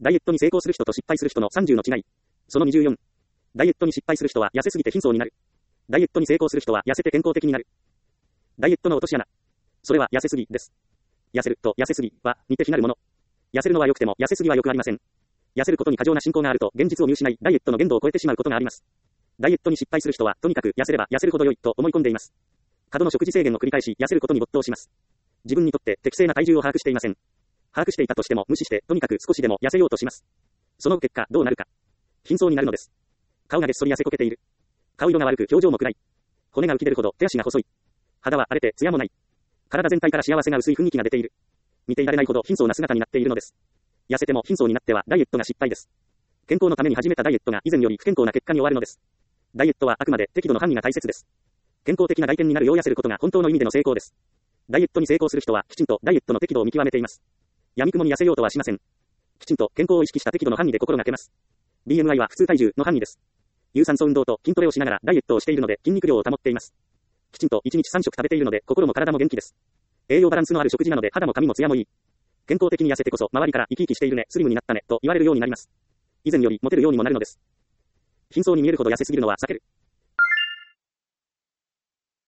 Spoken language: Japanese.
ダイエットに成功する人と失敗する人の30の違い。その24。ダイエットに失敗する人は痩せすぎて貧相になる。ダイエットに成功する人は痩せて健康的になる。ダイエットの落とし穴。それは痩せすぎです。痩せると痩せすぎは似て非なるもの。痩せるのは良くても痩せすぎは良くありません。痩せることに過剰な信仰があると現実を見失い、ダイエットの限度を超えてしまうことがあります。ダイエットに失敗する人はとにかく痩せれば痩せるほど良いと思い込んでいます。過度の食事制限を繰り返し痩せることに没頭します。自分にとって適正な体重を把握していません。把握していたとしても無視してとにかく少しでも痩せようとします。その結果どうなるか。貧相になるのです。顔がげっそり痩せこけている。顔色が悪く表情も暗い。骨が浮き出るほど手足が細い。肌は荒れて艶もない。体全体から幸せが薄い雰囲気が出ている。見ていられないほど貧相な姿になっているのです。痩せても貧相になってはダイエットが失敗です。健康のために始めたダイエットが以前より不健康な結果に終わるのです。ダイエットはあくまで適度の範囲が大切です。健康的な外見になるよう痩せることが本当の意味での成功です。ダイエットに成功する人はきちんとダイエットの適度を見極めています。闇雲に痩せようとはしません。きちんと健康を意識した適度の範囲で心がけます。BMI は普通体重の範囲です。有酸素運動と筋トレをしながらダイエットをしているので筋肉量を保っています。きちんと1日3食食べているので心も体も元気です。栄養バランスのある食事なので肌も髪もツヤもいい。健康的に痩せてこそ周りから生き生きしているね、スリムになったねと言われるようになります。以前よりモテるようにもなるのです。貧相に見えるほど痩せすぎるのは避ける。